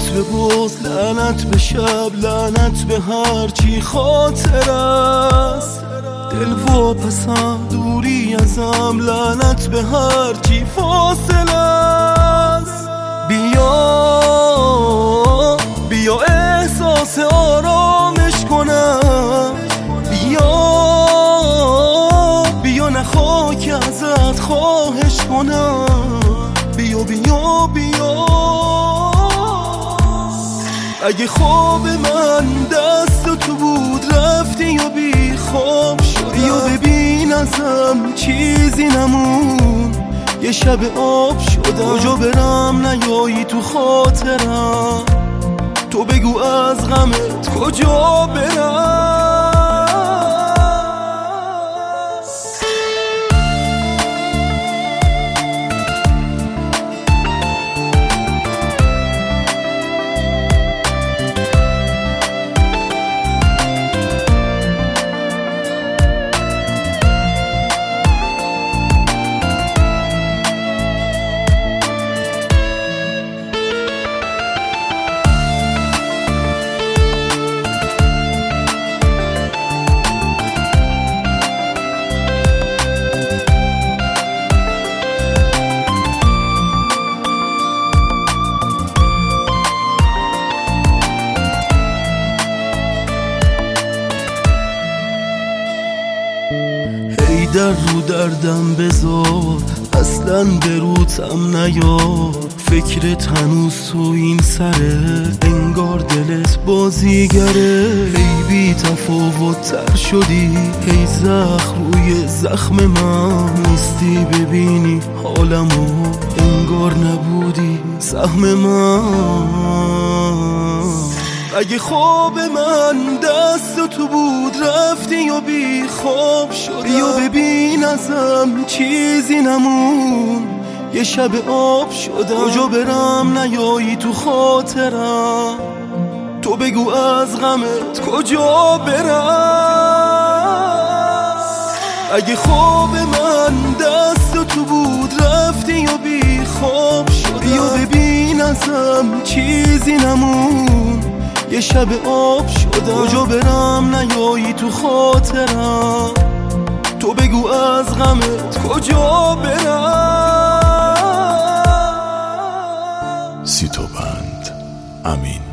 به بغض، لعنت به شب، لعنت به هرچی خاطر است. دل واپسم، دوری ازم، لعنت به هرچی فاصله است. بیا بیا احساس آرامش کنم، بیا نه خاک ازت خواهش کنم. بیا اگه خواب من دست تو بود رفتی یا بی خواب شدم، بیا ببین ازم چیزی نمون، یه شب آب شدم. کجا برم نیایی تو خاطرم، تو بگو از غمت کجا برم. در رو دردم بذار، اصلا به روتم نیار. فکرت هنوز تو این سره، انگار دلت بازیگره. ای بی تفاوت تر شدی، ای زخم روی زخم من. نیستی ببینی حالمو، انگار نبودی سهم من. اگه خواب من دست تو بود رفتی یا بی خواب شدم، بیا ببین ازم چیزی نمون، یه شب آب شدم. کجا برم نیایی تو خاطرم، تو بگو از غمت کجا برم. اگه خواب من دست تو بود رفتی یا بی خواب شدم، بیا ببین ازم چیزی نمون، یه شب آب شدم. کجا برم نیایی تو خاطرم، تو بگو از غمت کجا برم. سیتوبند امین.